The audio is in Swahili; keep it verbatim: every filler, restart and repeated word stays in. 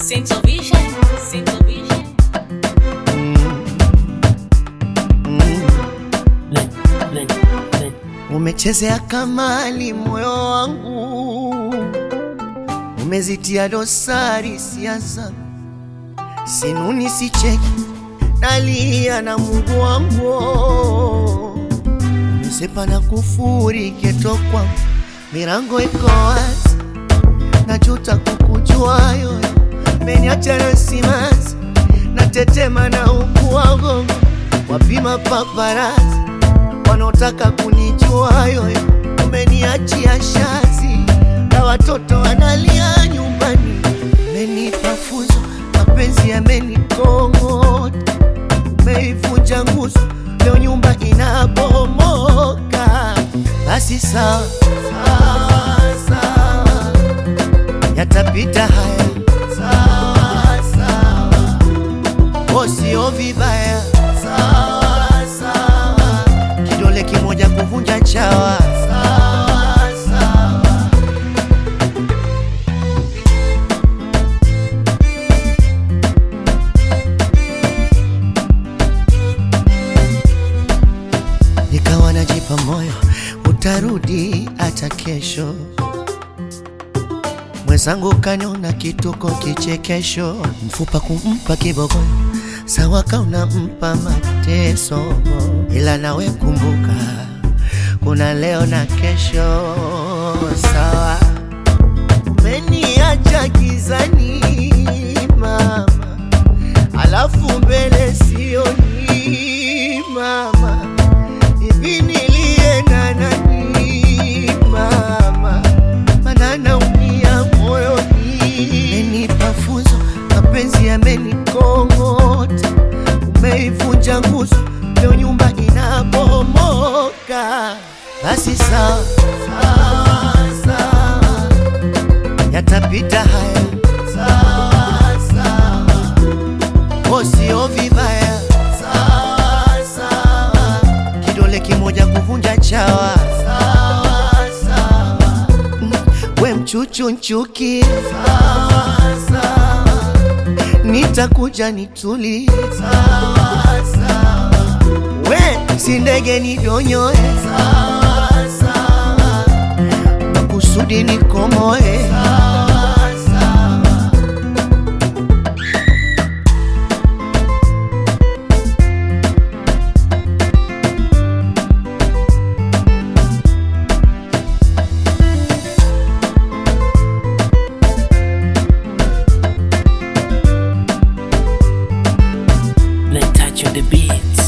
Sinto Vision, Sinto Vision. Umechezea kamali moyo wangu, umezitia dosari siasa, sinuni sicheki, nalia na Mungu wangu. Umesepa na kufuri keto kwangu, milango iko wazi, najuta kukujua yoyo. Meniacha na simanzi, natetema na uku wangu. Wapima paparazi, wanaotaka kunijua yoyo. Umeniachia shazi, na watoto wanalia nyumbani. Umenipa funzo, mapenzi yamenikongota. Umeivunja nguzo, leo nyumba inabomoka. Basi sawa, sawa, sawa, yatapita haya. Sawa, sawa, osio vibaya. Sawa, sawa, kidole kimoja kuvunja chawa. Sawa, sawa, nikawa najipa moyo utarudi hata kesho. Mwenzangu kaniona kituko kichekesho, mfupa kumpa kibogoyo, sawa kauna mpa mateso. Ila nawe kumbuka, kuna leo na kesho. Sawa, umeniacha gizani mama, alafu mbele sioni mama. Hivi nilie na nani mama, maana naumia moyoni. Umenipa funzo, mapenzi yamenikongota. Umeivunja nguzo, leo nyumba inabomoka. Basi sawa, sawa, sawa, yatapita haya. Sawa, sawa, osio vibaya. Sawa, sawa, kidole kimoja kuvunja chawa. Sawa, sawa, we mchuchu nchuki. Sawa, sawa, nitakuja nituli. Sawa, sawa, we si ndege nidonyoe. Sawa, sawa, makusudi nikomoe. Sawa, sawa. Let's touch on the beat.